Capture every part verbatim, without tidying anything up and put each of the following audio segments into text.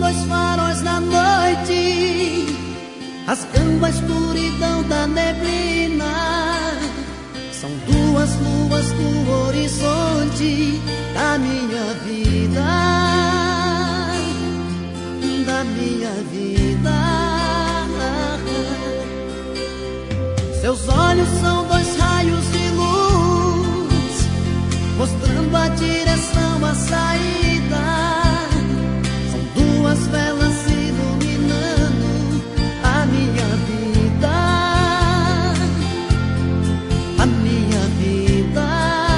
dois faróis na noite, rasgando a escuridão da neblina. São duas luas no horizonte da minha vida, da minha vida. Seus olhos são dois raios de luz, mostrando a direção, a saída. São duas velas iluminando a minha vida, a minha vida,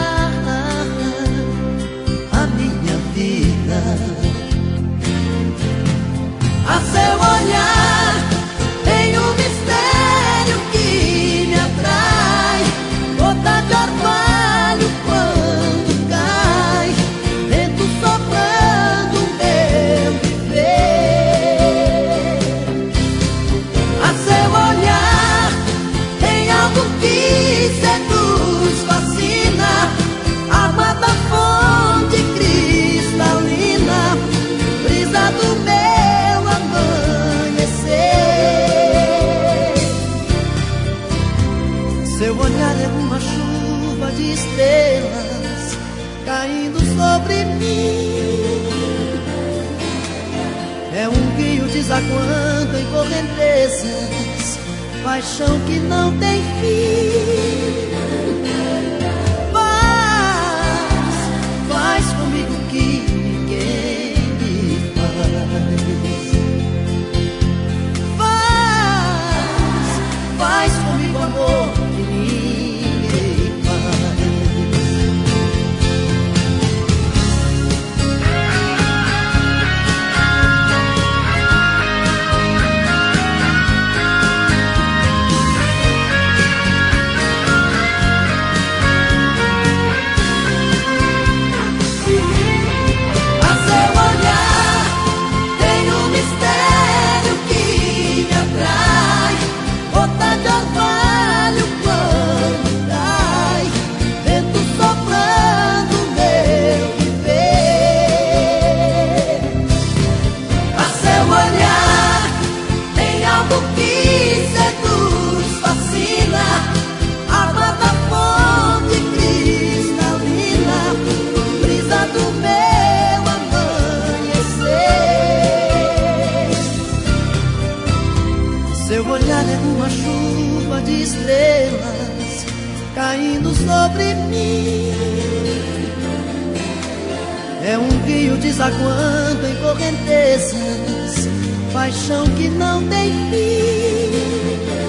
a minha vida. A seu olhar tem um mistério que me atrai, gota de orvalho quando cai, vento soprando meu viver. A seu olhar tem algo que seduz, fascina, água da fonte cristalina, brisa do meu amanhecer. Seu olhar é uma chuva de estrelas caindo sobre mim, é um rio desaguando em correntezas, paixão que não tem fim. Faz, faz comigo que ninguém me faz. Faz, faz comigo amor que ninguém faz. A seu olhar tem um mistério que me atrai, gota de orvalho quando cai, vento soprando meu viver. A seu olhar tem algo que seduz, fascina, água da fonte cristalina, brisa do meu amanhecer. Seu olhar é uma chuva de estrelas caindo sobre mim, é um rio desaguando em correntezas, paixão que não tem fim.